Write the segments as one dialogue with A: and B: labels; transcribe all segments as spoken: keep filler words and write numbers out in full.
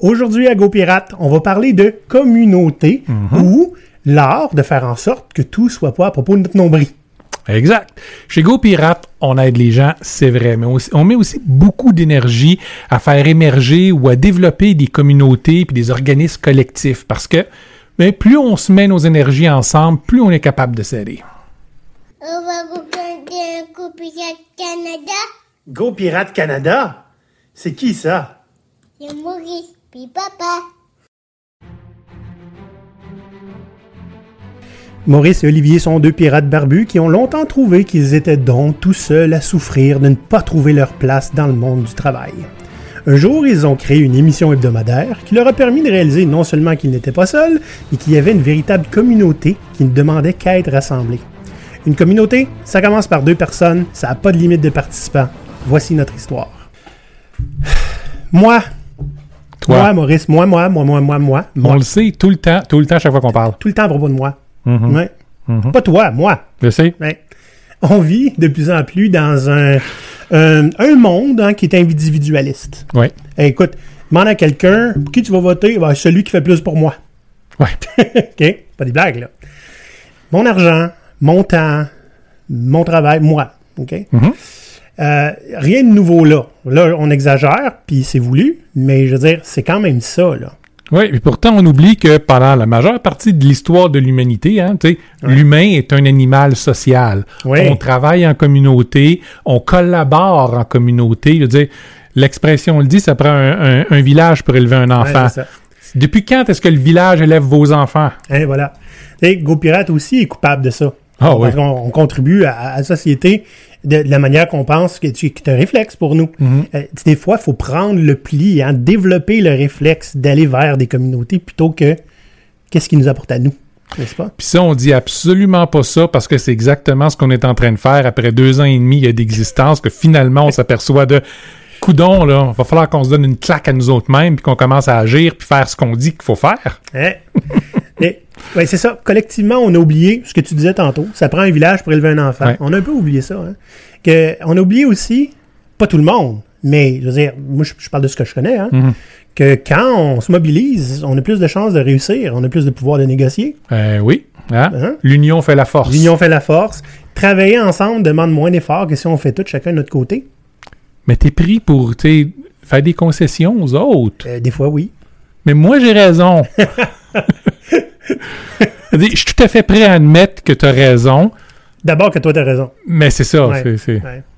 A: Aujourd'hui à GoPirate, on va parler de communauté mm-hmm. ou l'art de faire en sorte que tout soit pas à propos de notre nombril.
B: Exact. Chez GoPirate, on aide les gens, c'est vrai, mais aussi, on met aussi beaucoup d'énergie à faire émerger ou à développer des communautés puis des organismes collectifs parce que ben, plus on se met nos énergies ensemble, plus on est capable de s'aider.
C: On va regarder GoPirate Canada.
A: GoPirate Canada? C'est qui ça?
C: C'est Maurice puis papa.
A: Maurice et Olivier sont deux pirates barbus qui ont longtemps trouvé qu'ils étaient donc tout seuls à souffrir de ne pas trouver leur place dans le monde du travail. Un jour, ils ont créé une émission hebdomadaire qui leur a permis de réaliser non seulement qu'ils n'étaient pas seuls, mais qu'il y avait une véritable communauté qui ne demandait qu'à être rassemblée. Une communauté, ça commence par deux personnes, ça n'a pas de limite de participants. Voici notre histoire. Moi,
B: Toi.
A: moi, Maurice, moi, moi, moi, moi, moi, moi.
B: On le sait tout le temps, tout le temps, chaque fois qu'on parle.
A: Tout le temps à propos de moi.
B: Mm-hmm.
A: Ouais.
B: Mm-hmm.
A: Pas toi, moi.
B: Je sais.
A: Ouais. On vit de plus en plus dans un, un, un monde hein, qui est individualiste.
B: Oui.
A: Hey, écoute, demande à quelqu'un pour qui tu vas voter, ben, celui qui fait plus pour moi.
B: Oui.
A: OK? Pas des blagues, là. Mon argent, mon temps, mon travail, moi. OK?
B: Mm-hmm.
A: Euh, rien de nouveau là. Là, on exagère, puis c'est voulu, mais je veux dire, c'est quand même ça, là.
B: Oui, et pourtant, on oublie que pendant la majeure partie de l'histoire de l'humanité, hein, tu sais, ouais. l'humain est un animal social.
A: Oui.
B: On travaille en communauté, on collabore en communauté. Je veux dire, l'expression le dit, ça prend un, un, un village pour élever un enfant. Ouais, c'est ça. Depuis quand est-ce que le village élève vos enfants?
A: Hein, voilà. Tu sais, GoPirate aussi est coupable de ça.
B: Ah oui.
A: Parce qu'on on contribue à, à la société de, de la manière qu'on pense que tu es un réflexe pour nous. Mm-hmm. Euh, des fois, il faut prendre le pli, hein, développer le réflexe d'aller vers des communautés plutôt que qu'est-ce qui nous apporte à nous, n'est-ce pas?
B: Puis ça, on dit absolument pas ça parce que c'est exactement ce qu'on est en train de faire après deux ans et demi d'existence que finalement, on s'aperçoit de coudon, là, va falloir qu'on se donne une claque à nous autres mêmes puis qu'on commence à agir puis faire ce qu'on dit qu'il faut faire.
A: Hein? Et, ouais, c'est ça. Collectivement, on a oublié ce que tu disais tantôt. Ça prend un village pour élever un enfant. Ouais. On a un peu oublié ça. Hein? Que, on a oublié aussi, pas tout le monde, mais je veux dire, moi, je, je parle de ce que je connais, hein, mm-hmm. que quand on se mobilise, on a plus de chances de réussir, on a plus de pouvoir de négocier.
B: Euh, oui. Hein? Hein? L'union fait la force.
A: L'union fait la force. Travailler ensemble demande moins d'efforts que si on fait tout chacun de notre côté.
B: Mais t'es pris pour faire des concessions aux autres.
A: Euh, des fois, oui.
B: Mais moi, j'ai raison. Je suis tout à fait prêt à admettre que tu as raison.
A: D'abord que toi, tu as raison.
B: Mais c'est ça.
A: Ouais,
B: c'est, c'est...
A: Ouais.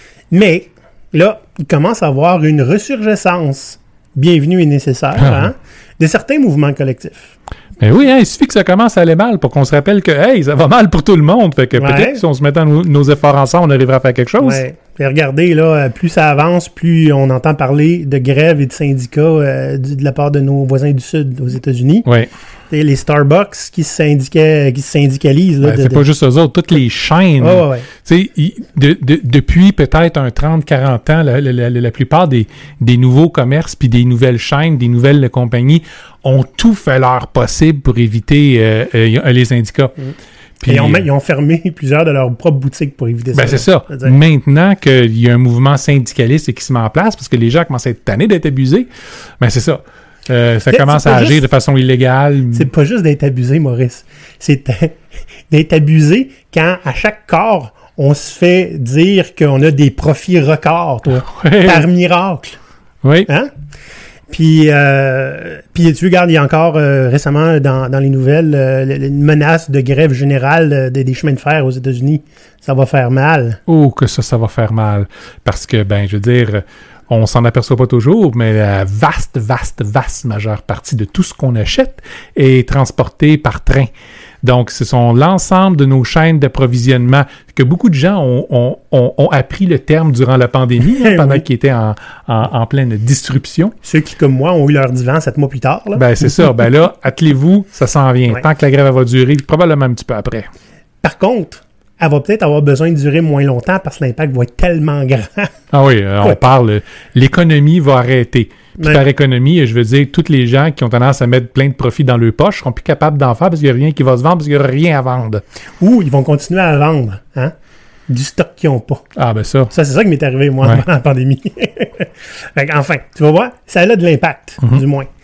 A: Mais là, il commence à avoir une ressurgescence bienvenue et nécessaire ah. hein, de certains mouvements collectifs.
B: Ben oui, hein, il suffit que ça commence à aller mal pour qu'on se rappelle que hey, ça va mal pour tout le monde. Fait que ouais. peut-être que si on se mettant nos, nos efforts ensemble, on arrivera à faire quelque chose.
A: Ouais. Et regardez, là, plus ça avance, plus on entend parler de grèves et de syndicats euh, de la part de nos voisins du Sud aux États-Unis.
B: Oui.
A: Et les Starbucks qui se, syndiquaient, qui se syndicalisent. Là,
B: ben,
A: de,
B: c'est
A: de...
B: pas juste eux autres, toutes les chaînes.
A: Oh, ouais, ouais.
B: Tu sais, de, de, depuis peut-être un trente quarante ans, la, la, la, la plupart des, des nouveaux commerces puis des nouvelles chaînes, des nouvelles compagnies ont tout fait leur possible pour éviter euh, euh, les syndicats. Mmh.
A: Puis, ils, ont, ils ont fermé plusieurs de leurs propres boutiques pour éviter
B: ben
A: ça.
B: C'est ça. Maintenant qu'il y a un mouvement syndicaliste qui se met en place, parce que les gens commencent à être tannés d'être abusés, ben c'est ça. Euh, ça Mais commence à agir juste, de façon illégale.
A: C'est pas juste d'être abusé, Maurice. C'est d'être abusé quand, à chaque corps, on se fait dire qu'on a des profits records, toi, ouais. par miracle.
B: Oui.
A: Hein? Puis, euh, puis tu regardes, il y a encore euh, récemment dans, dans les nouvelles euh, une menace de grève générale euh, des, des chemins de fer aux États-Unis. Ça va faire mal.
B: Oh, que ça, ça va faire mal. Parce que, ben, je veux dire, on s'en aperçoit pas toujours, mais la vaste, vaste, vaste majeure partie de tout ce qu'on achète est transporté par train. Donc, ce sont l'ensemble de nos chaînes d'approvisionnement que beaucoup de gens ont, ont, ont, ont appris le terme durant la pandémie, hein, pendant oui. qu'ils étaient en, en, en pleine disruption.
A: Ceux qui, comme moi, ont eu leur divan sept mois plus tard. Là.
B: Ben, c'est ça. Ben là, attelez-vous, ça s'en vient. Ouais. Tant que la grève va durer, probablement un petit peu après.
A: Par contre, elle va peut-être avoir besoin de durer moins longtemps parce que l'impact va être tellement grand.
B: Ah oui, euh, on parle, l'économie va arrêter. Puis ouais. par économie, je veux dire, tous les gens qui ont tendance à mettre plein de profits dans leur poche seront plus capables d'en faire parce qu'il n'y a rien qui va se vendre, parce qu'il n'y aura rien à vendre.
A: Ou ils vont continuer à vendre, hein, du stock qu'ils n'ont pas.
B: Ah ben ça.
A: Ça, c'est ça qui m'est arrivé, moi, ouais. pendant la pandémie. Enfin, tu vas voir, ça a de l'impact, mm-hmm. du moins.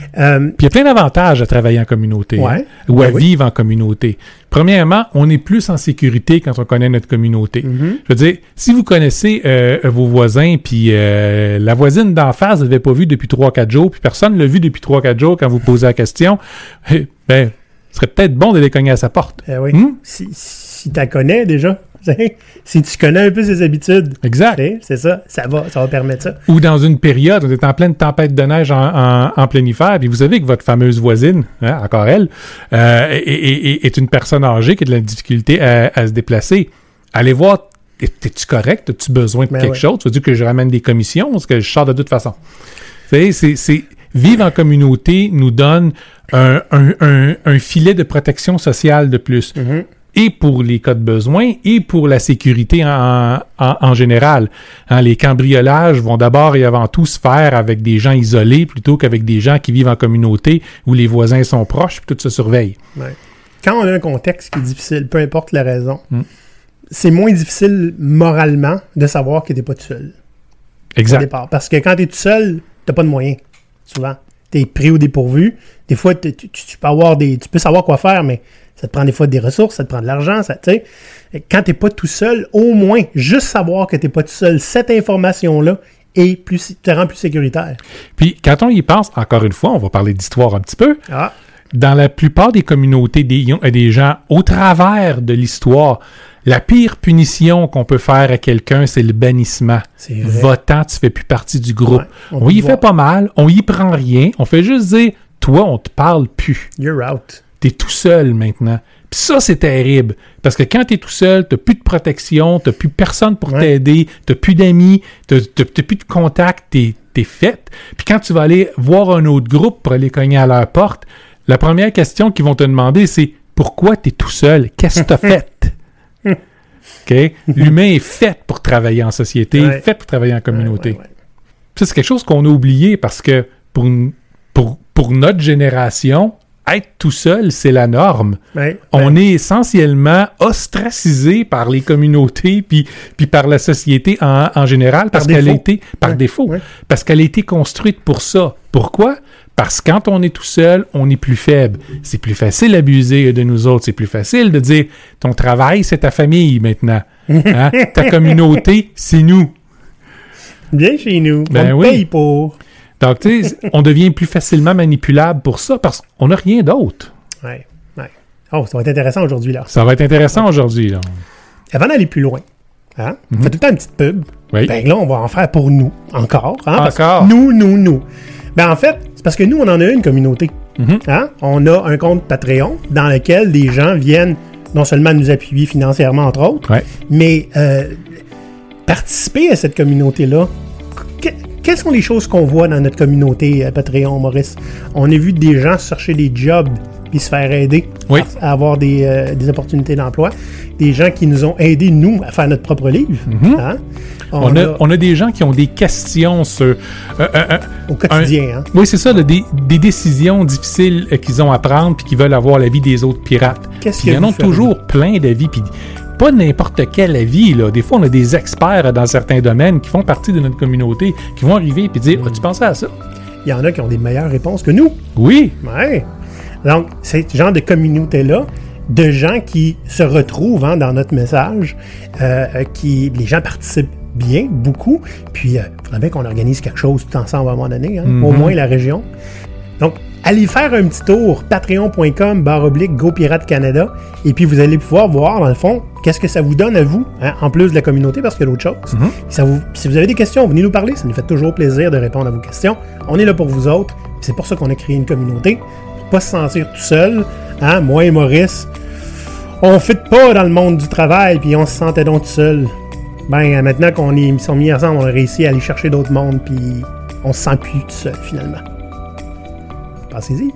A: Euh,
B: Puis il y a plein d'avantages à travailler en communauté,
A: Ouais.
B: hein, ou à
A: Ben oui.
B: vivre en communauté. Premièrement, on est plus en sécurité quand on connaît notre communauté.
A: Mhm.
B: Je veux dire, si vous connaissez euh, vos voisins, puis euh, la voisine d'en face, vous ne l'avez pas vue depuis trois quatre jours, puis personne ne l'a vue depuis trois quatre jours quand vous posez la question, eh, ben, ce serait peut-être bon d'aller cogner à sa porte.
A: euh, oui.
B: Hmm?
A: Si, si tu la connais déjà, si tu connais un peu ses habitudes,
B: Exact.
A: tu sais, c'est ça, ça va, ça va permettre ça.
B: Ou dans une période, on est en pleine tempête de neige en, en, en plein hiver, puis vous savez que votre fameuse voisine, hein, encore elle, euh, est, est- est une personne âgée qui a de la difficulté à, à se déplacer. Allez voir, es-tu correct? As-tu besoin de
A: Ben
B: quelque
A: ouais.
B: chose? Tu veux dire que je ramène des commissions? Parce que je sors de toute façon. Vous savez, c'est, c'est, vivre en communauté nous donne un, un, un, un filet de protection sociale de plus.
A: Mhm.
B: Et pour les cas de besoin et pour la sécurité en, en, en général. Hein, les cambriolages vont d'abord et avant tout se faire avec des gens isolés plutôt qu'avec des gens qui vivent en communauté où les voisins sont proches et tout se surveille.
A: Ouais. Quand on a un contexte qui est difficile, peu importe la raison,
B: Mm.
A: c'est moins difficile moralement de savoir que t'es pas tout seul au
B: Exact.
A: départ. Parce que quand t'es tout seul, t'as pas de moyens, souvent. T'es pris au dépourvu. Des fois, tu, tu- tu peux avoir des, tu peux savoir quoi faire, mais ça te prend des fois des ressources, ça te prend de l'argent, ça, tu sais. Quand t'es pas tout seul, au moins, juste savoir que t'es pas tout seul, cette information-là est plus, te rend plus sécuritaire.
B: Puis quand on y pense, encore une fois, on va parler d'histoire un petit peu.
A: Ah,
B: Dans la plupart des communautés, des, des gens, au travers de l'histoire, la pire punition qu'on peut faire à quelqu'un, c'est le bannissement.
A: c'est vrai.
B: Va-t'en, tu fais plus partie du groupe.
A: Ouais,
B: on
A: peut
B: y
A: te
B: fait
A: voir.
B: pas mal, on y prend rien, on fait juste dire, toi, on te parle plus.
A: You're out.
B: T'es tout seul maintenant. Puis ça, c'est terrible. Parce que quand t'es tout seul, t'as plus de protection, t'as plus personne pour
A: Ouais.
B: t'aider, t'as plus d'amis, t'as, t'as, t'as plus de contact, t'es, t'es fait. Puis quand tu vas aller voir un autre groupe pour aller cogner à leur porte, la première question qu'ils vont te demander, c'est pourquoi t'es tout seul? Qu'est-ce que t'as fait? OK? L'humain est fait pour travailler en société,
A: Ouais.
B: fait pour travailler en communauté.
A: Ouais, ouais, ouais.
B: Ça, c'est quelque chose qu'on a oublié parce que pour, pour, pour notre génération, être tout seul, c'est la norme.
A: Ouais,
B: On
A: ben,
B: est essentiellement ostracisé par les communautés puis, puis par la société en, en général parce
A: Par
B: qu'elle a
A: défaut.
B: été par
A: Ouais,
B: défaut.
A: ouais.
B: Parce qu'elle a été construite pour ça. Pourquoi? Parce que quand on est tout seul, on est plus faible. C'est plus facile d'abuser de nous autres. C'est plus facile de dire ton travail, c'est ta famille maintenant. Hein? Ta communauté, c'est nous.
A: Viens chez nous.
B: Ben
A: on
B: oui.
A: paye pour.
B: Donc, tu sais, on devient plus facilement manipulable pour ça parce qu'on n'a rien d'autre.
A: Ouais, ouais. Oh, ça va être intéressant aujourd'hui, là.
B: Ça va être intéressant aujourd'hui. Là.
A: Avant d'aller plus loin, hein, on fait tout le temps une petite pub.
B: Oui.
A: Ben là, on va en faire pour nous, encore. Hein, parce que
B: Encore.
A: nous, nous, nous. Ben en fait, c'est parce que nous, on en a une communauté.
B: Mhm.
A: Hein? On a un compte Patreon dans lequel des gens viennent non seulement nous appuyer financièrement, entre autres,
B: Ouais.
A: mais euh, participer à cette communauté-là. Que- quelles sont les choses qu'on voit dans notre communauté euh, Patreon, Maurice? On a vu des gens chercher des jobs puis se faire aider
B: Oui.
A: à, à avoir des, euh, des opportunités d'emploi. Des gens qui nous ont aidés, nous, à faire notre propre livre.
B: Mhm.
A: Hein?
B: On a, on a des gens qui ont des questions sur... euh, euh, euh,
A: au quotidien. Hein?
B: oui, c'est ça, là, des, des décisions difficiles euh, qu'ils ont à prendre puis qui veulent avoir l'avis des autres pirates.
A: Qu'est-ce
B: Puis
A: que
B: ils en ont
A: vous feriez?
B: toujours plein d'avis. Puis pas n'importe quel avis. Là. Des fois, on a des experts dans certains domaines qui font partie de notre communauté qui vont arriver et dire « As-tu pensé à ça?
A: Il y en a qui ont des meilleures réponses que nous. »
B: Oui.
A: Ouais. Donc, c'est ce genre de communauté-là, de gens qui se retrouvent hein, dans notre message, euh, euh, qui les gens participent bien, beaucoup, puis il euh, faudrait bien qu'on organise quelque chose tout ensemble à un moment donné, hein,
B: Mhm.
A: au moins la région. Donc, allez faire un petit tour, patreon.com barre oblique GoPirate Canada, et puis vous allez pouvoir voir, dans le fond, qu'est-ce que ça vous donne à vous, hein, en plus de la communauté, parce qu'il y a d'autres choses.
B: Mhm.
A: Ça vous, si vous avez des questions, venez nous parler, ça nous fait toujours plaisir de répondre à vos questions. On est là pour vous autres, puis c'est pour ça qu'on a créé une communauté, pour pas se sentir tout seul, hein, moi et Maurice, on ne fit pas dans le monde du travail, puis on se sentait donc tout seul. Ben, maintenant qu'on est sont mis ensemble, on a réussi à aller chercher d'autres mondes, puis on se sent plus tout seul, finalement. Pensez-y.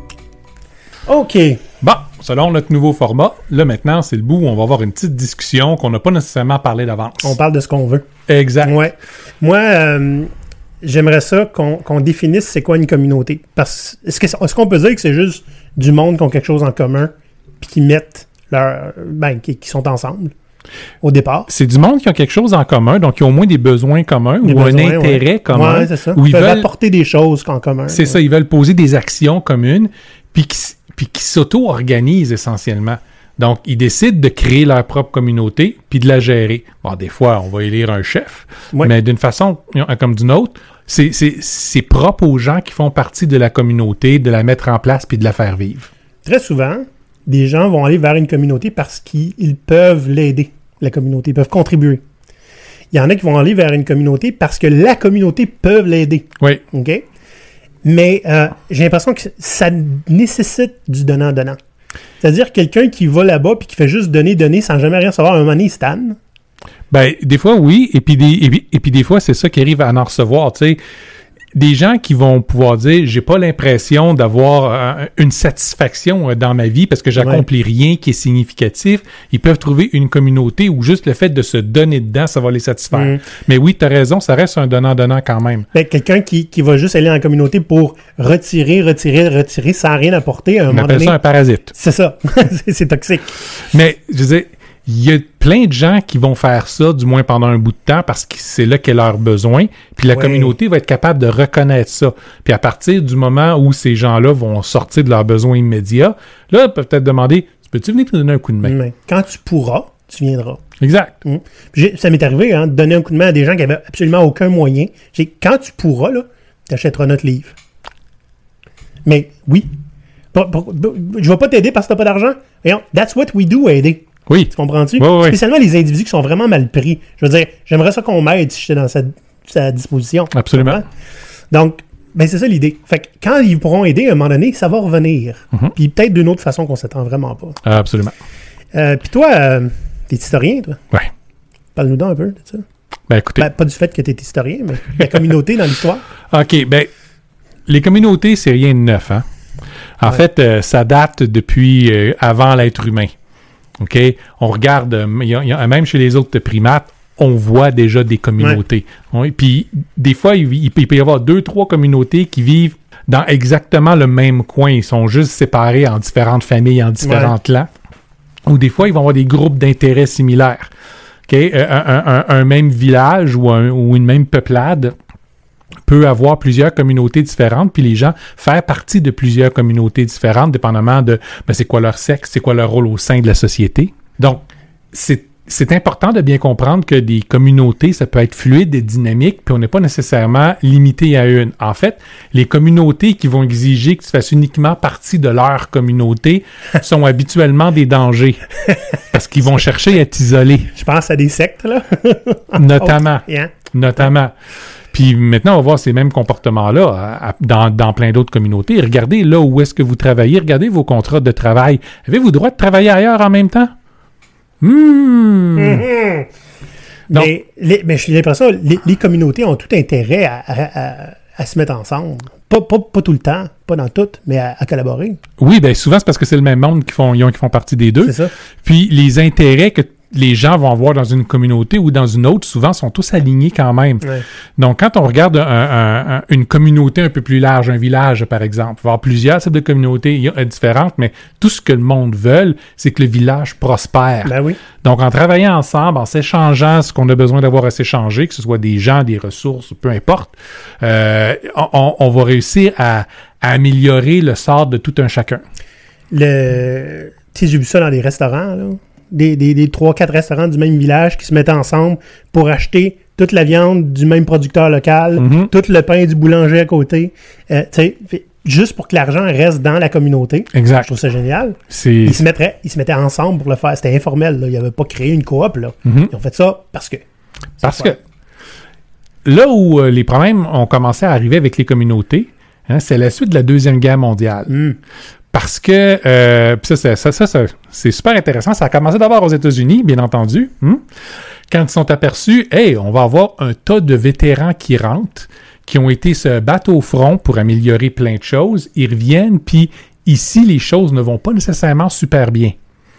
A: OK.
B: Bon, selon notre nouveau format, là maintenant, c'est le bout où on va avoir une petite discussion qu'on n'a pas nécessairement parlé d'avance.
A: On parle de ce qu'on veut.
B: Exact.
A: Ouais. Moi, euh, j'aimerais ça qu'on qu'on définisse c'est quoi une communauté. Parce est-ce que est-ce qu'on peut dire que c'est juste du monde qui ont quelque chose en commun, puis qui mettent leur. Ben, qui, qui sont ensemble? au départ.
B: C'est du monde qui ont quelque chose en commun, donc qui ont au moins des besoins communs
A: Des
B: ou un
A: besoins,
B: intérêt
A: ouais.
B: commun.
A: Ouais, c'est ça.
B: Où
A: Ils
B: ils
A: peuvent
B: veulent
A: apporter des choses en commun.
B: C'est
A: ouais.
B: ça, ils veulent poser des actions communes, puis qui, puis qui s'auto-organisent essentiellement. Donc, ils décident de créer leur propre communauté, puis de la gérer. Bon, des fois, on va élire un chef,
A: Ouais.
B: mais d'une façon comme d'une autre, c'est, c'est, c'est propre aux gens qui font partie de la communauté, de la mettre en place, puis de la faire vivre.
A: Très souvent, des gens vont aller vers une communauté parce qu'ils peuvent l'aider, la communauté, ils peuvent contribuer. Il y en a qui vont aller vers une communauté parce que la communauté peut l'aider.
B: Oui.
A: OK? Mais euh, j'ai l'impression que ça nécessite du donnant-donnant. C'est-à-dire quelqu'un qui va là-bas puis qui fait juste donner, donner sans jamais rien savoir, à un moment donné, il se tanne.
B: Ben, des fois, oui, et puis des, et puis, et puis des fois, c'est ça qui arrive à en recevoir, tu sais. Des gens qui vont pouvoir dire, j'ai pas l'impression d'avoir euh, une satisfaction euh, dans ma vie parce que j'accomplis ouais. rien qui est significatif. Ils peuvent trouver une communauté où juste le fait de se donner dedans, ça va les satisfaire. Mm. Mais oui, t'as raison, ça reste un donnant-donnant quand même.
A: Ben, quelqu'un qui, qui va juste aller en communauté pour retirer, retirer, retirer sans rien apporter à un
B: On
A: moment
B: appelle
A: donné.
B: ça un parasite.
A: C'est ça. c'est, c'est toxique.
B: Mais, je veux dire, il y a plein de gens qui vont faire ça, du moins pendant un bout de temps, parce que c'est là qu'est leur besoin. Puis la
A: ouais.
B: communauté va être capable de reconnaître ça. Puis à partir du moment où ces gens-là vont sortir de leurs besoins immédiats, là, ils peuvent peut-être demander, peux-tu venir te donner un coup de main?
A: Mais quand tu pourras, tu viendras.
B: Exact.
A: Mmh. J'ai, ça m'est arrivé, hein, de donner un coup de main à des gens qui avaient absolument aucun moyen. J'ai, quand tu pourras, là, tu achèteras notre livre. Mais oui. Pour, pour, pour, je vais pas t'aider parce que t'as pas d'argent. Voyons, that's what we do, aider.
B: Oui.
A: Tu comprends-tu?
B: Oui, oui.
A: Spécialement les individus qui sont vraiment mal pris. Je veux dire, j'aimerais ça qu'on m'aide si j'étais dans sa, sa disposition.
B: Absolument.
A: Donc, ben c'est ça l'idée. Fait que quand ils pourront aider, à un moment donné, ça va revenir.
B: Mm-hmm.
A: Puis peut-être d'une autre façon qu'on s'attend vraiment pas.
B: Ah, absolument.
A: Euh, Puis toi, euh, t'es historien, toi?
B: Oui.
A: Parle-nous donc un peu de ça.
B: Ben écoutez.
A: Ben, pas du fait que t'es historien, mais la communauté dans l'histoire.
B: OK, ben les communautés, c'est rien de neuf, hein? En ouais. fait, euh, ça date depuis euh, avant l'être humain. OK? On regarde, euh, y a, y a, même chez les autres primates, on voit déjà des communautés. Ouais. Oui, puis, des fois, il, il, il peut y avoir deux, trois communautés qui vivent dans exactement le même coin. Ils sont juste séparés en différentes familles, en différents clans. Ouais. Ou des fois, ils vont avoir des groupes d'intérêts similaires. OK? Euh, un, un, un même village ou, un, ou une même peuplade peut avoir plusieurs communautés différentes, puis les gens faire partie de plusieurs communautés différentes, dépendamment de ben, c'est quoi leur sexe, c'est quoi leur rôle au sein de la société. Donc, c'est, c'est important de bien comprendre que des communautés, ça peut être fluide et dynamique, puis on n'est pas nécessairement limité à une. En fait, les communautés qui vont exiger que tu fasses uniquement partie de leur communauté sont habituellement des dangers, parce qu'ils vont chercher à t'isoler.
A: Je pense à des sectes, là.
B: Notamment.
A: Okay. Yeah.
B: Notamment. Puis maintenant, on va voir ces mêmes comportements-là à, à, dans, dans plein d'autres communautés. Regardez là où est-ce que vous travaillez. Regardez vos contrats de travail. Avez-vous le droit de travailler ailleurs en même temps? Mmh.
A: Mm-hmm. Donc, mais, les, mais j'ai l'impression que les, les communautés ont tout intérêt à, à, à, à se mettre ensemble. Pas, pas, pas tout le temps, pas dans toutes, mais à, à collaborer.
B: Oui, bien souvent, c'est parce que c'est le même monde qui font, qui font partie des deux.
A: C'est ça.
B: Puis les intérêts que les gens vont avoir dans une communauté ou dans une autre, souvent, sont tous alignés quand même.
A: Ouais.
B: Donc, quand on regarde un, un, un, une communauté un peu plus large, un village, par exemple, il va y avoir plusieurs types de communautés différentes, mais tout ce que le monde veut, c'est que le village prospère.
A: Ben oui.
B: Donc, en travaillant ensemble, en s'échangeant ce qu'on a besoin d'avoir à s'échanger, que ce soit des gens, des ressources, peu importe, euh, on, on va réussir à, à améliorer le sort de tout un chacun.
A: Le... Tu sais, j'ai vu ça dans les restaurants, là. Des, des, des trois quatre restaurants du même village qui se mettaient ensemble pour acheter toute la viande du même producteur local, mm-hmm. tout le pain du boulanger à côté, euh, tu sais, juste pour que l'argent reste dans la communauté.
B: Exact.
A: Je trouve ça génial.
B: C'est...
A: Ils se mettraient, ils se mettaient ensemble pour le faire. C'était informel, là. Ils n'avaient pas créé une coop, là.
B: Mm-hmm.
A: Ils ont fait ça parce que...
B: Parce que là où euh, les problèmes ont commencé à arriver avec les communautés, hein, c'est la suite de la Deuxième Guerre mondiale.
A: Mm.
B: Parce que, euh, ça, ça, ça, ça, ça, c'est super intéressant. Ça a commencé d'abord aux États-Unis, bien entendu. Hein? Quand ils sont aperçus, hey, on va avoir un tas de vétérans qui rentrent, qui ont été se battre au front pour améliorer plein de choses. Ils reviennent, puis ici, les choses ne vont pas nécessairement super bien.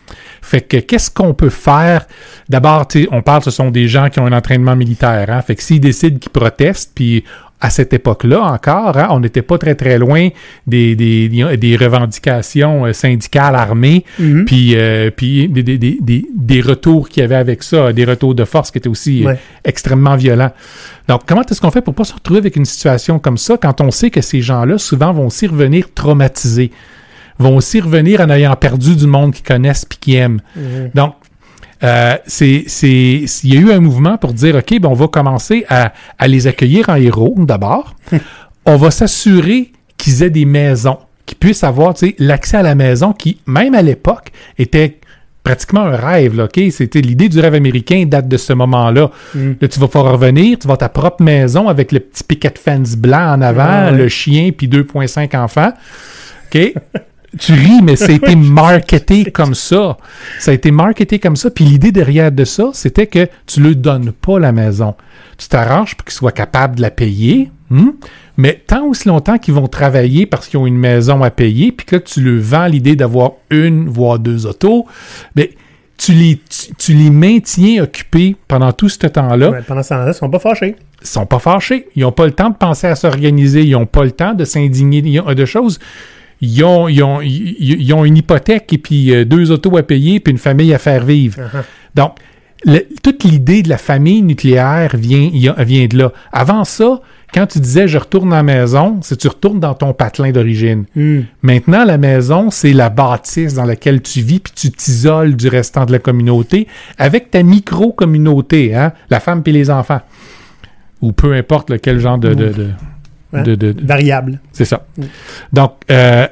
B: Fait que qu'est-ce qu'on peut faire? D'abord, tu sais, on parle, ce sont des gens qui ont un entraînement militaire. Hein? Fait que s'ils décident qu'ils protestent, puis à cette époque-là encore, hein, on n'était pas très très loin des, des, des revendications syndicales armées, mm-hmm. puis, euh, puis des, des, des, des retours qu'il y avait avec ça, des retours de force qui étaient aussi ouais. euh, extrêmement violents. Donc, comment est-ce qu'on fait pour pas se retrouver avec une situation comme ça quand on sait que ces gens-là, souvent, vont aussi revenir traumatisés, vont aussi revenir en ayant perdu du monde qu'ils connaissent puis qu'ils aiment. Mm-hmm. Donc, Euh, c'est, c'est, il y a eu un mouvement pour dire, OK, ben on va commencer à, à les accueillir en héros, d'abord. On va s'assurer qu'ils aient des maisons, qu'ils puissent avoir, tu sais, l'accès à la maison qui, même à l'époque, était pratiquement un rêve, là, OK? C'était l'idée du rêve américain date de ce moment-là. Mm. Là, tu vas pouvoir revenir, tu vas avoir ta propre maison avec le petit picket fence blanc en avant, ouais. le chien, puis deux virgule cinq enfants. OK? Tu ris, mais ça a été marketé comme ça. Ça a été marketé comme ça. Puis l'idée derrière de ça, c'était que tu ne leur donnes pas la maison. Tu t'arranges pour qu'ils soient capables de la payer. Hmm? Mais tant aussi longtemps qu'ils vont travailler parce qu'ils ont une maison à payer, puis que là, tu leur vends l'idée d'avoir une, voire deux autos, bien, tu les, tu, tu les maintiens occupés pendant tout ce temps-là.
A: Ouais, pendant ce temps-là, ils ne sont pas fâchés.
B: Ils ne sont pas fâchés. Ils n'ont pas le temps de penser à s'organiser. Ils n'ont pas le temps de s'indigner de choses. Ils ont, ils, ont, ils ont une hypothèque et puis euh, deux autos à payer puis une famille à faire vivre. Uh-huh. Donc, le, toute l'idée de la famille nucléaire vient, vient de là. Avant ça, quand tu disais « je retourne à la maison », c'est tu retournes dans ton patelin d'origine. Mm. Maintenant, la maison, c'est la bâtisse dans laquelle tu vis puis tu t'isoles du restant de la communauté avec ta micro-communauté, hein, la femme puis les enfants. Ou peu importe là, quel genre de... de, de
A: Hein? De, de, de... Variable.
B: C'est ça. Mm. Donc, euh,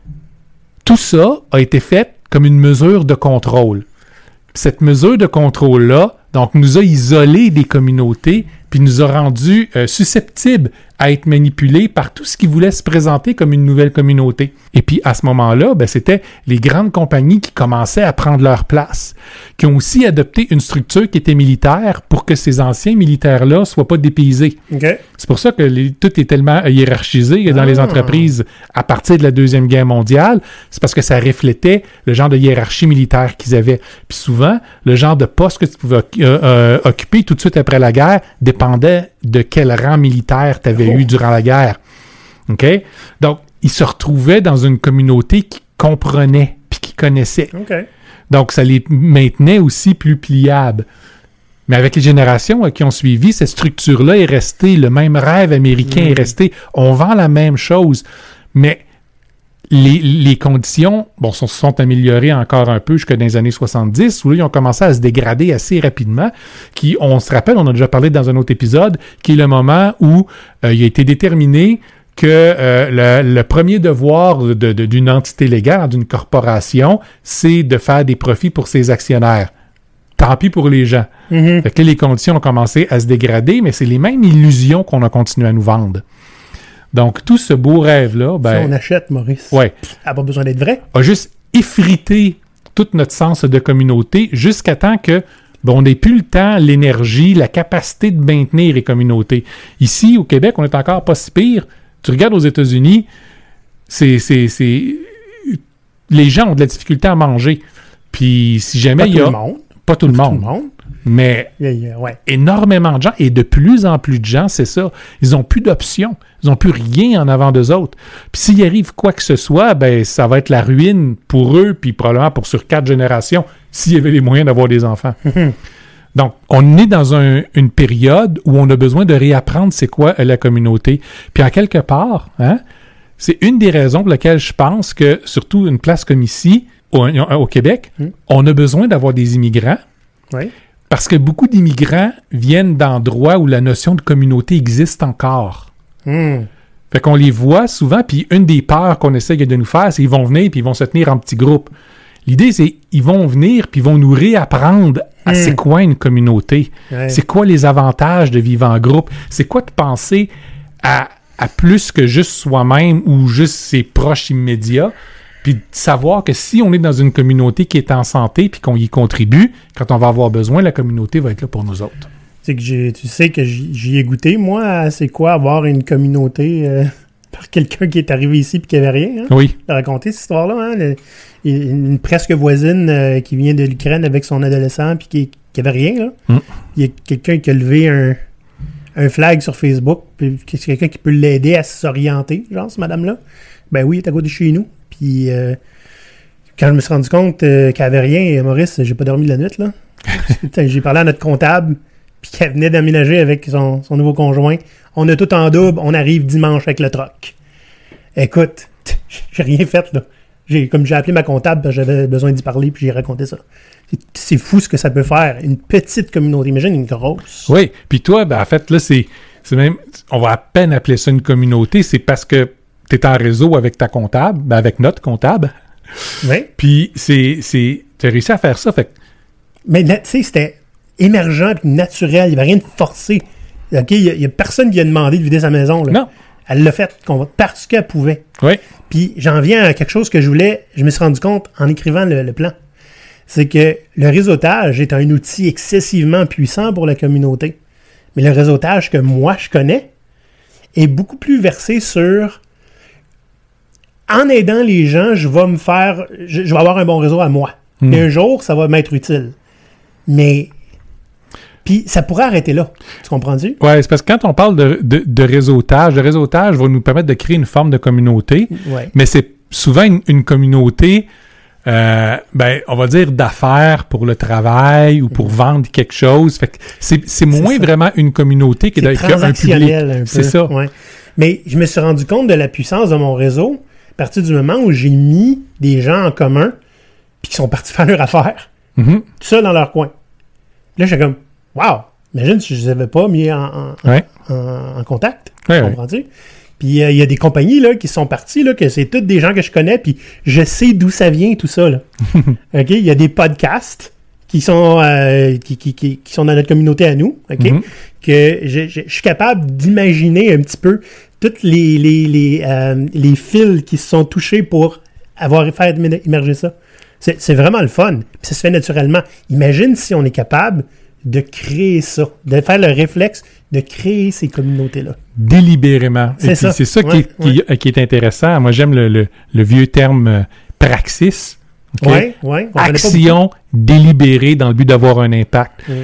B: tout ça a été fait comme une mesure de contrôle. Cette mesure de contrôle-là, donc, nous a isolés des communautés, puis nous a rendus euh, susceptibles à être manipulés par tout ce qui voulait se présenter comme une nouvelle communauté. Et puis, à ce moment-là, ben, c'était les grandes compagnies qui commençaient à prendre leur place, qui ont aussi adopté une structure qui était militaire pour que ces anciens militaires-là ne soient pas dépaysés.
A: Okay.
B: C'est pour ça que les, tout est tellement hiérarchisé dans ah. les entreprises à partir de la Deuxième Guerre mondiale. C'est parce que ça reflétait le genre de hiérarchie militaire qu'ils avaient. Puis souvent, le genre de poste que tu pouvais euh, euh, occuper tout de suite après la guerre dépendait de quel rang militaire tu avais oh. eu durant la guerre. OK? Donc, ils se retrouvaient dans une communauté qui comprenait puis qui connaissait.
A: Okay.
B: Donc, ça les maintenait aussi plus pliables. Mais avec les générations qui ont suivi, cette structure-là est restée, le même rêve américain mmh. est resté. On vend la même chose, mais les, les conditions bon, se sont améliorées encore un peu jusque dans les années soixante-dix, où là, ils ont commencé à se dégrader assez rapidement. Qui, on se rappelle, on a déjà parlé dans un autre épisode, qui est le moment où euh, il a été déterminé que euh, le, le premier devoir de, de, d'une entité légale, d'une corporation, c'est de faire des profits pour ses actionnaires. Tant pis pour les gens. Mm-hmm. Fait que les conditions ont commencé à se dégrader, mais c'est les mêmes illusions qu'on a continué à nous vendre. Donc, tout ce beau rêve-là... Ben,
A: si on achète, Maurice,
B: ouais,
A: a pas besoin d'être vrai.
B: A juste effrité tout notre sens de communauté jusqu'à temps que ben, on n'ait plus le temps, l'énergie, la capacité de maintenir les communautés. Ici, au Québec, on est encore pas si pire. Tu regardes aux États-Unis, c'est, c'est, c'est... les gens ont de la difficulté à manger. Puis, si jamais il y a...
A: Tout le monde.
B: Pas tout le
A: Pas
B: monde.
A: Tout le monde.
B: Mais
A: yeah, yeah, ouais.
B: énormément de gens, et de plus en plus de gens, c'est ça. Ils n'ont plus d'options. Ils n'ont plus rien en avant d'eux autres. Puis s'il arrive quoi que ce soit, ben ça va être la ruine pour eux, puis probablement pour sur quatre générations, s'il y avait les moyens d'avoir des enfants. Donc, on est dans un, une période où on a besoin de réapprendre c'est quoi la communauté. Puis en quelque part, hein, c'est une des raisons pour lesquelles je pense que, surtout une place comme ici, au, au Québec, mm. on a besoin d'avoir des immigrants.
A: Oui.
B: Parce que beaucoup d'immigrants viennent d'endroits où la notion de communauté existe encore.
A: Mm.
B: Fait qu'on les voit souvent, puis une des peurs qu'on essaie de nous faire, c'est qu'ils vont venir puis ils vont se tenir en petits groupes. L'idée, c'est qu'ils vont venir puis ils vont nous réapprendre à mm. c'est quoi une communauté. Ouais. C'est quoi les avantages de vivre en groupe. C'est quoi de penser à, à plus que juste soi-même ou juste ses proches immédiats. Puis de savoir que si on est dans une communauté qui est en santé puis qu'on y contribue, quand on va avoir besoin, la communauté va être là pour nous autres.
A: C'est que j'ai, tu sais que j'y, j'y ai goûté, moi, à c'est quoi avoir une communauté euh, par quelqu'un qui est arrivé ici et qui avait rien. Hein?
B: Oui.
A: Il a raconté cette histoire-là. Hein? Le, une, une presque voisine euh, qui vient de l'Ukraine avec son adolescent puis qui, qui avait rien. Là. Mm. Il y a quelqu'un qui a levé un, un flag sur Facebook. Puis c'est quelqu'un qui peut l'aider à s'orienter, genre, cette madame-là. Ben oui, elle est à côté de chez nous. Puis euh, quand je me suis rendu compte euh, qu'elle avait rien, Maurice, j'ai pas dormi de la nuit, là. J'ai parlé à notre comptable, puis qu'elle venait d'aménager avec son, son nouveau conjoint. On a tout en double, on arrive dimanche avec le troc. Écoute, j'ai rien fait, là. J'ai, comme j'ai appelé ma comptable, parce que j'avais besoin d'y parler, puis j'ai raconté ça. C'est, c'est fou ce que ça peut faire. Une petite communauté, imagine une grosse.
B: Oui, puis toi, ben, en fait, là, c'est, c'est même, on va à peine appeler ça une communauté, c'est parce que tu es en réseau avec ta comptable, ben, avec notre comptable.
A: Oui.
B: Puis c'est, c'est, tu as réussi à faire ça, fait que...
A: Mais tu sais, c'était émergent et naturel. Il n'y avait rien de forcé. OK? Il n'y a, a personne qui a demandé de vider sa maison. Là.
B: Non.
A: Elle l'a fait parce qu'elle pouvait.
B: Oui.
A: Puis j'en viens à quelque chose que je voulais... Je me suis rendu compte en écrivant le, le plan. C'est que le réseautage est un outil excessivement puissant pour la communauté. Mais le réseautage que moi, je connais est beaucoup plus versé sur... En aidant les gens, je vais me faire... Je, je vais avoir un bon réseau à moi. Mmh. Et un jour, ça va m'être utile. Mais, puis ça pourrait arrêter là. Tu comprends-tu?
B: Oui, c'est parce que quand on parle de, de, de réseautage, le réseautage va nous permettre de créer une forme de communauté,
A: ouais.
B: mais c'est souvent une, une communauté, euh, ben, on va dire d'affaires pour le travail ou pour mmh. vendre quelque chose. Fait que c'est, c'est moins c'est vraiment une communauté qui,
A: c'est
B: qui a un public.
A: Un peu.
B: C'est ça.
A: Ouais. Mais je me suis rendu compte de la puissance de mon réseau à partir du moment où j'ai mis des gens en commun puis qui sont partis faire leur affaire,
B: mmh.
A: tout ça dans leur coin. Là, j'étais comme, wow, imagine si je les avais pas mis en, en,
B: ouais.
A: en, en contact.
B: Ouais,
A: comprends-tu? Ouais. Puis il euh, y a des compagnies là, qui sont parties, là, que c'est toutes des gens que je connais, puis je sais d'où ça vient, tout ça. Là. OK? Il y a des podcasts qui sont, euh, qui, qui, qui, qui sont dans notre communauté à nous, OK? Mm-hmm. Que je, je, je suis capable d'imaginer un petit peu tous les, les, les, euh, les fils qui se sont touchés pour avoir fait émerger ça. C'est, c'est vraiment le fun. Puis ça se fait naturellement. Imagine si on est capable de créer ça, de faire le réflexe de créer ces communautés-là.
B: Délibérément.
A: C'est
B: Et
A: ça.
B: C'est ça
A: ouais,
B: qui, est,
A: ouais.
B: qui, qui est intéressant. Moi, j'aime le, le, le vieux terme euh, praxis.
A: Okay? Oui, oui.
B: Action délibérée dans le but d'avoir un impact.
A: Oui.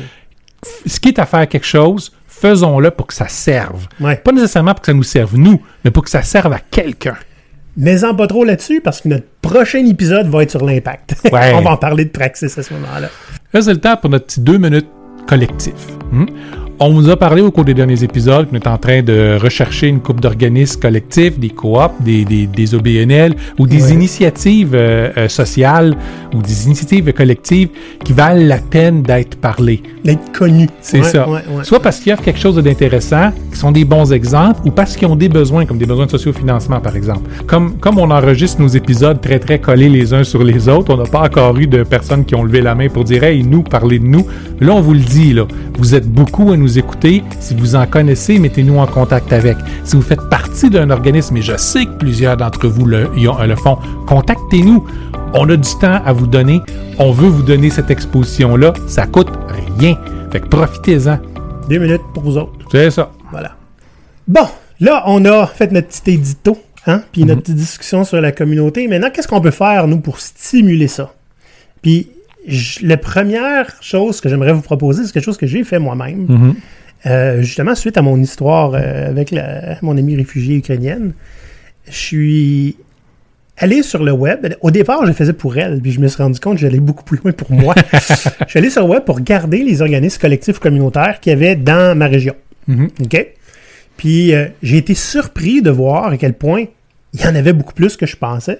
B: Ce qui est à faire quelque chose, faisons-le pour que ça serve.
A: Ouais.
B: Pas nécessairement pour que ça nous serve nous, mais pour que ça serve à quelqu'un.
A: Mais en pas trop là-dessus, parce que notre prochain épisode va être sur l'impact.
B: Ouais.
A: On va en parler de praxis à ce moment-là.
B: Là, c'est le temps pour notre petit deux minutes collectif. Hmm? On vous a parlé au cours des derniers épisodes qu'on est en train de rechercher une couple d'organismes collectifs, des coops, des, des, des O B N L ou des
A: ouais.
B: initiatives euh, euh, sociales ou des initiatives collectives qui valent la peine d'être parlées.
A: D'être connues.
B: C'est
A: ouais,
B: ça.
A: Ouais, ouais.
B: Soit parce qu'ils offrent quelque chose d'intéressant, qui sont des bons exemples, ou parce qu'ils ont des besoins, comme des besoins de sociofinancement, par exemple. Comme, comme on enregistre nos épisodes très, très collés les uns sur les autres, on n'a pas encore eu de personnes qui ont levé la main pour dire « Hey, nous, parlez de nous ». Là, on vous le dit, là, vous êtes beaucoup à nous écouter. Si vous en connaissez, mettez-nous en contact avec. Si vous faites partie d'un organisme, et je sais que plusieurs d'entre vous le, le font, contactez-nous. On a du temps à vous donner. On veut vous donner cette exposition-là. Ça coûte rien. Fait que profitez-en.
A: Deux minutes pour vous autres.
B: C'est ça.
A: Voilà. Bon, là, on a fait notre petit édito, hein, puis mm-hmm. notre petite discussion sur la communauté. Maintenant, qu'est-ce qu'on peut faire, nous, pour stimuler ça? Puis, je, la première chose que j'aimerais vous proposer, c'est quelque chose que j'ai fait moi-même.
B: Mm-hmm.
A: Euh, justement, suite à mon histoire euh, avec la, mon amie réfugiée ukrainienne, je suis allé sur le web. Au départ, je le faisais pour elle, puis je me suis rendu compte que j'allais beaucoup plus loin pour moi. Je suis allé sur le web pour regarder les organismes collectifs communautaires qu'il y avait dans ma région.
B: Mm-hmm.
A: OK? Puis, euh, j'ai été surpris de voir à quel point il y en avait beaucoup plus que je pensais.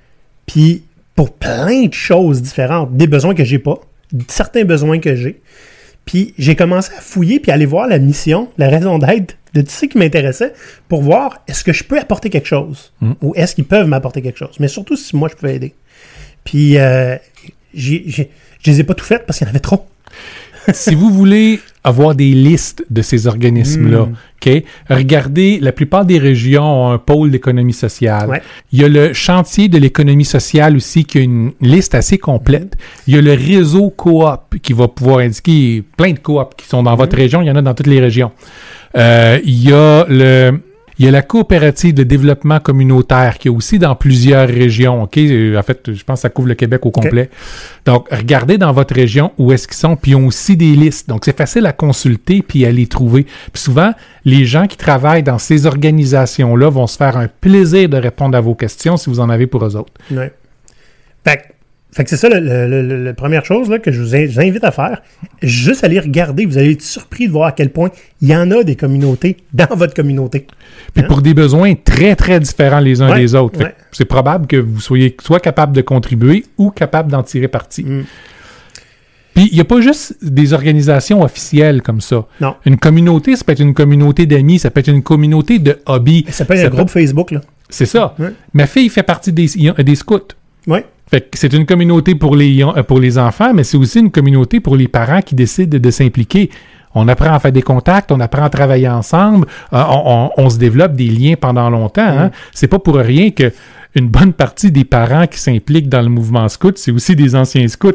A: Puis, pour plein de choses différentes, des besoins que j'ai pas, certains besoins que j'ai. Puis j'ai commencé à fouiller puis aller voir la mission, la raison d'être de tout ce qui m'intéressait pour voir est-ce que je peux apporter quelque chose mmh. ou est-ce qu'ils peuvent m'apporter quelque chose. Mais surtout si moi je pouvais aider. Puis euh, j'ai, j'ai, je les ai pas tout faites parce qu'il y en avait trop.
B: Si vous voulez avoir des listes de ces organismes-là,
A: mmh.
B: OK, regardez, la plupart des régions ont un pôle d'économie sociale.
A: Ouais.
B: Il y a le chantier de l'économie sociale aussi qui a une liste assez complète. Mmh. Il y a le réseau coop qui va pouvoir indiquer plein de coops qui sont dans mmh. votre région. Il y en a dans toutes les régions. Euh, il y a le... Il y a la coopérative de développement communautaire qui est aussi dans plusieurs régions. OK? En fait, je pense que ça couvre le Québec au complet. Okay. Donc, regardez dans votre région où est-ce qu'ils sont, puis ils ont aussi des listes. Donc, c'est facile à consulter puis à les trouver. Puis souvent, les gens qui travaillent dans ces organisations-là vont se faire un plaisir de répondre à vos questions si vous en avez pour eux autres.
A: Oui. Fait que Fait que c'est ça la, la, la, la première chose là, que je vous, in, je vous invite à faire. Juste aller regarder. Vous allez être surpris de voir à quel point il y en a des communautés dans votre communauté.
B: Puis hein? Pour des besoins très, très différents les uns
A: ouais,
B: des autres.
A: Ouais.
B: C'est probable que vous soyez soit capable de contribuer ou capable d'en tirer parti. Mm. Puis il n'y a pas juste des organisations officielles comme ça.
A: Non.
B: Une communauté, ça peut être une communauté d'amis, ça peut être une communauté de hobby.
A: Ça peut être ça un peut... groupe Facebook, là.
B: C'est ça.
A: Ouais.
B: Ma fille fait partie des, des scouts.
A: Oui.
B: Fait que c'est une communauté pour les, pour les enfants, mais c'est aussi une communauté pour les parents qui décident de, de s'impliquer. On apprend à faire des contacts, on apprend à travailler ensemble, euh, on, on, on se développe des liens pendant longtemps. Hein? Mm. C'est pas pour rien que une bonne partie des parents qui s'impliquent dans le mouvement scout, c'est aussi des anciens scouts.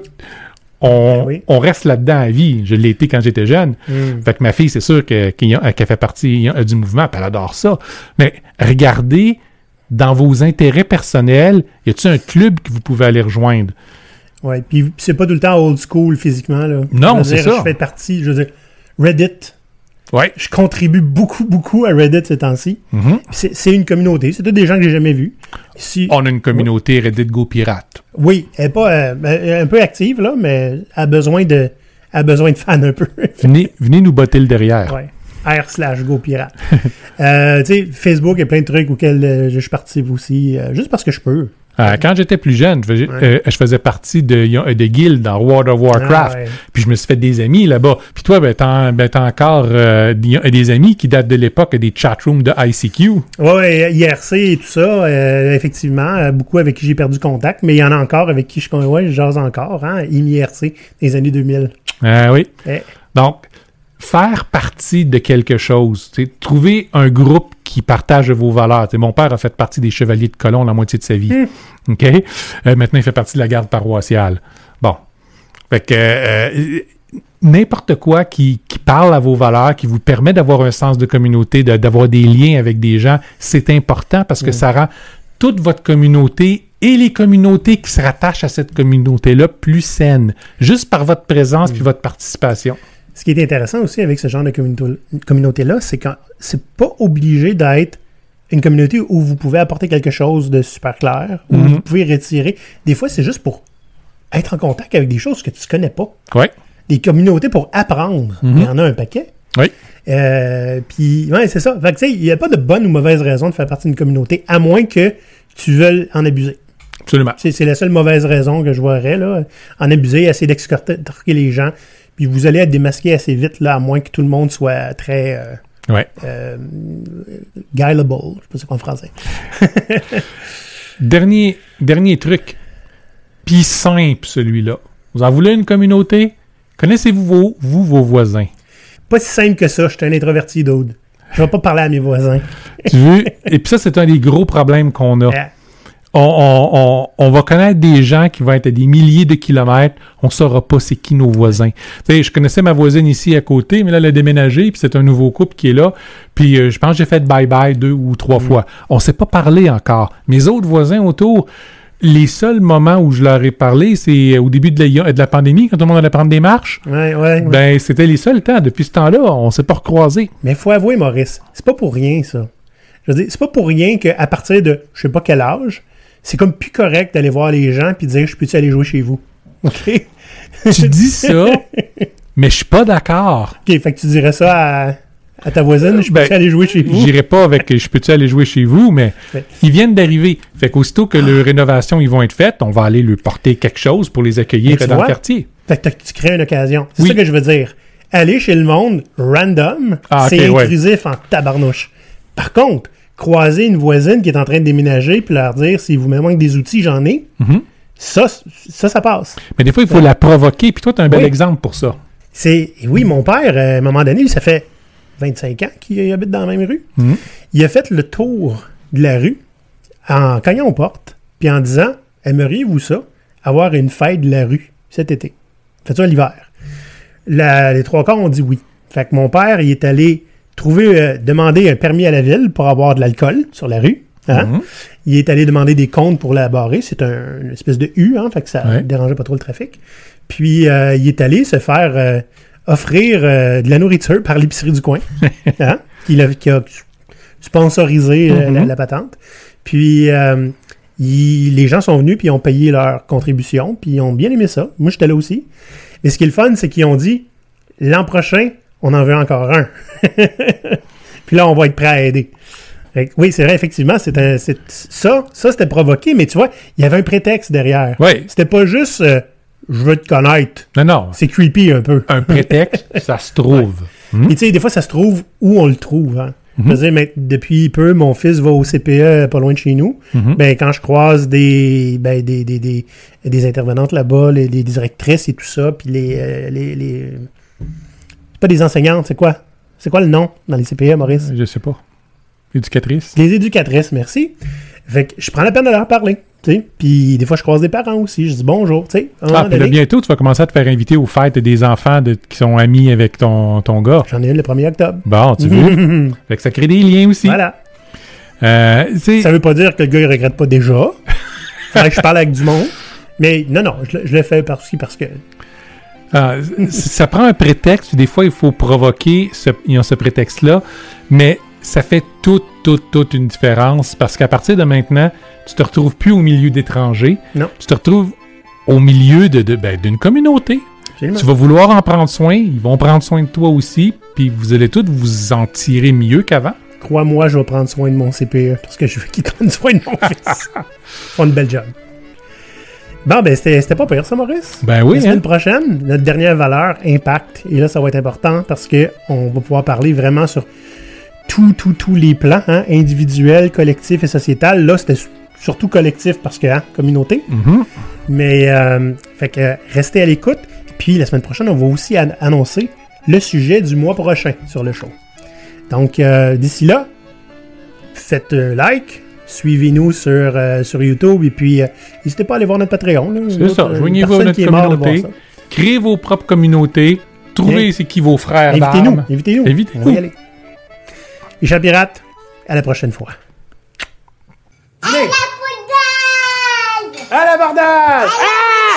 B: On, oui. on reste là-dedans à vie. Je l'ai été quand j'étais jeune. Mm. Fait que ma fille, c'est sûr que, qu'elle fait partie du mouvement, puis elle adore ça. Mais regardez dans vos intérêts personnels, y a-t-il un club que vous pouvez aller rejoindre?
A: Oui, puis c'est pas tout le temps old school physiquement, là.
B: Non, c'est
A: dire,
B: ça.
A: Je fais partie, je veux dire, Reddit.
B: Ouais.
A: Je contribue beaucoup, beaucoup à Reddit ces temps-ci.
B: Mm-hmm.
A: C'est, c'est une communauté. C'est tous des gens que j'ai jamais vus. Si...
B: On a une communauté Reddit Go Pirate.
A: Oui, elle est pas euh, elle est un peu active, là, mais elle a besoin de, elle a besoin de fans un peu.
B: venez, venez nous botter le derrière.
A: Oui. R slash Go Pirate. euh, tu sais, Facebook, il y a plein de trucs auxquels euh, je suis parti aussi, euh, juste parce que je peux.
B: Euh, quand j'étais plus jeune, je faisais, ouais. euh, je faisais partie de, de guildes dans World of Warcraft. Ah, ouais. Puis je me suis fait des amis là-bas. Puis toi, ben, t'as, ben, t'as encore euh, des, des amis qui datent de l'époque des chatrooms de I C Q.
A: Oui, I R C et tout ça, euh, effectivement. Euh, beaucoup avec qui j'ai perdu contact, mais il y en a encore avec qui je, ouais, je jase encore. Hein, I R C des années deux mille.
B: Ah oui.
A: Eh.
B: Donc, faire partie de quelque chose, trouver un groupe qui partage vos valeurs. T'sais, mon père a fait partie des Chevaliers de Colomb la moitié de sa vie. Mm. OK? Euh, maintenant, il fait partie de la garde paroissiale. Bon. Fait que euh, n'importe quoi qui, qui parle à vos valeurs, qui vous permet d'avoir un sens de communauté, de, d'avoir des liens avec des gens, c'est important parce que mm. ça rend toute votre communauté et les communautés qui se rattachent à cette communauté-là plus saines, juste par votre présence mm. puis votre participation.
A: Ce qui est intéressant aussi avec ce genre de communauté- communauté-là, c'est que c'est pas obligé d'être une communauté où vous pouvez apporter quelque chose de super clair, où mm-hmm. vous pouvez retirer. Des fois, c'est juste pour être en contact avec des choses que tu ne connais pas.
B: Oui.
A: Des communautés pour apprendre. Mm-hmm. Il y en a un paquet.
B: Oui.
A: Euh, Puis, ouais, c'est ça. Fait que, tu sais, il n'y a pas de bonne ou mauvaise raison de faire partie d'une communauté, à moins que tu veuilles en abuser.
B: Absolument.
A: C'est, c'est la seule mauvaise raison que je voudrais, là. En abuser, essayer d'extorquer les gens. Puis vous allez être démasqué assez vite, là, à moins que tout le monde soit très... Euh,
B: ouais.
A: Euh, guyable, je sais pas c'est quoi en français.
B: dernier, dernier truc, puis simple celui-là. Vous en voulez une communauté? Connaissez-vous vos, vous, vos voisins?
A: Pas si simple que ça, je suis un introverti, dude. Je vais pas parler à mes voisins.
B: Tu veux? Et puis ça, c'est un des gros problèmes qu'on a.
A: Yeah.
B: On, on, on, on va connaître des gens qui vont être à des milliers de kilomètres. On ne saura pas c'est qui nos voisins. Tu sais, je connaissais ma voisine ici à côté, mais là, elle a déménagé, puis c'est un nouveau couple qui est là. Puis euh, je pense que j'ai fait bye-bye deux ou trois mm. fois. On ne s'est pas parlé encore. Mes autres voisins autour, les seuls moments où je leur ai parlé, c'est au début de la, de la pandémie, quand tout le monde allait prendre des marches.
A: Ouais, ouais, ouais.
B: Ben, c'était les seuls temps. Depuis ce temps-là, on ne s'est pas recroisés.
A: Mais il faut avouer, Maurice, c'est pas pour rien, ça. Je veux dire, c'est pas pour rien qu'à partir de je sais pas quel âge, c'est comme plus correct d'aller voir les gens puis de dire « Je peux-tu aller jouer chez vous? » OK?
B: Tu dis ça, mais je suis pas d'accord.
A: OK, fait que tu dirais ça à, à ta voisine « Je peux-tu ben, aller jouer chez vous? »
B: J'irai pas avec « Je peux-tu aller jouer chez vous? » Mais ouais. Ils viennent d'arriver. Fait qu'aussitôt que ah. les rénovations ils vont être faites, on va aller leur porter quelque chose pour les accueillir dans vois? le quartier.
A: Fait que tu crées une occasion. C'est
B: oui.
A: ça que je veux dire. Aller chez le monde random, ah, c'est okay, intrusif ouais. en tabarnouche. Par contre, croiser une voisine qui est en train de déménager puis leur dire si vous me manquez des outils, j'en ai, mm-hmm. ça, ça, ça passe.
B: Mais des fois, il faut ouais. la provoquer. Puis toi, tu as un bel oui. exemple pour ça.
A: C'est, oui, mon père, à un moment donné, ça fait vingt-cinq ans qu'il habite dans la même rue. Mm-hmm. Il a fait le tour de la rue en cognant aux portes puis en disant « Aimeriez-vous ça, avoir une fête de la rue cet été? » Faites ça l'hiver. La, les trois quarts ont dit oui. Fait que mon père, il est allé trouvé, euh, demandé un permis à la ville pour avoir de l'alcool sur la rue. Hein? Mm-hmm. Il est allé demander des comptes pour la barrer. C'est un, une espèce de U, hein, fait que ça ne ouais. dérangeait pas trop le trafic. Puis, euh, il est allé se faire euh, offrir euh, de la nourriture par l'épicerie du coin, hein? qui, a, qui a sponsorisé mm-hmm. euh, la, la patente. Puis, euh, il, les gens sont venus puis ils ont payé leur contribution puis ils ont bien aimé ça. Moi, j'étais là aussi. Mais ce qui est le fun, c'est qu'ils ont dit, l'an prochain, on en veut encore un. Puis là, on va être prêt à aider. Fait, oui, c'est vrai, effectivement, c'est un, c'est, ça, ça, c'était provoqué, mais tu vois, il y avait un prétexte derrière.
B: Oui.
A: C'était pas juste euh, « je veux te connaître ».
B: Non, non.
A: C'est creepy un peu.
B: Un prétexte, ça se trouve.
A: Ouais. Mmh. Et tu sais, des fois, ça se trouve où on le trouve. Hein. Mm-hmm. Je veux dire, mais depuis peu, mon fils va au C P E pas loin de chez nous. Mm-hmm. Ben, quand je croise des, ben, des, des, des, des intervenantes là-bas, les, les directrices et tout ça, puis les, euh, les, les... C'est pas des enseignantes, c'est quoi? C'est quoi le nom dans les C P E, Maurice?
B: Je sais pas. Éducatrices.
A: Les éducatrices, merci. Fait que je prends la peine de leur parler, tu sais. Puis des fois, je croise des parents aussi. Je dis bonjour, tu sais.
B: Ah, puis là, bientôt, tu vas commencer à te faire inviter aux fêtes des enfants de, qui sont amis avec ton, ton gars.
A: J'en ai une le premier octobre.
B: Bon, tu vois. Fait que ça crée des liens aussi.
A: Voilà.
B: Euh,
A: ça veut pas dire que le gars, il regrette pas déjà. Faudrait que je parle avec du monde. Mais non, non, je, je le fais parce, parce que...
B: Ah, ça prend un prétexte. Des fois, il faut provoquer ce, ce prétexte-là. Mais... ça fait toute, toute, toute une différence parce qu'à partir de maintenant, tu te retrouves plus au milieu d'étrangers.
A: Non.
B: Tu te retrouves au milieu de, de, ben, d'une communauté. Absolument. Tu vas vouloir en prendre soin. Ils vont prendre soin de toi aussi. Puis vous allez tous vous en tirer mieux qu'avant.
A: Crois-moi, je vais prendre soin de mon C P E parce que je veux qu'il prenne soin de mon fils. Font une belle job. Bon, ben, c'était, c'était pas pire, ça, Maurice?
B: Ben oui.
A: La semaine
B: hein?
A: prochaine, notre dernière valeur, impact. Et là, ça va être important parce qu'on va pouvoir parler vraiment sur tous, tous, tous les plans, hein, individuels, collectifs et sociétal. Là, c'était surtout collectif parce que, hein, communauté.
B: Mm-hmm.
A: Mais, euh, fait que, restez à l'écoute. Puis, la semaine prochaine, on va aussi an- annoncer le sujet du mois prochain sur le show. Donc, euh, d'ici là, faites euh, like, suivez-nous sur, euh, sur YouTube et puis, euh, n'hésitez pas à aller voir notre Patreon. Là,
B: c'est ça, joignez-vous à notre communauté. Créez vos propres communautés. Trouvez c'est qui vos frères
A: Invitez-nous,
B: d'armes.
A: invitez-nous.
B: Invitez-nous.
A: On va y aller. Richard Pirate, à la prochaine fois.
C: À l'abordage!
A: À l'abordage! Ah!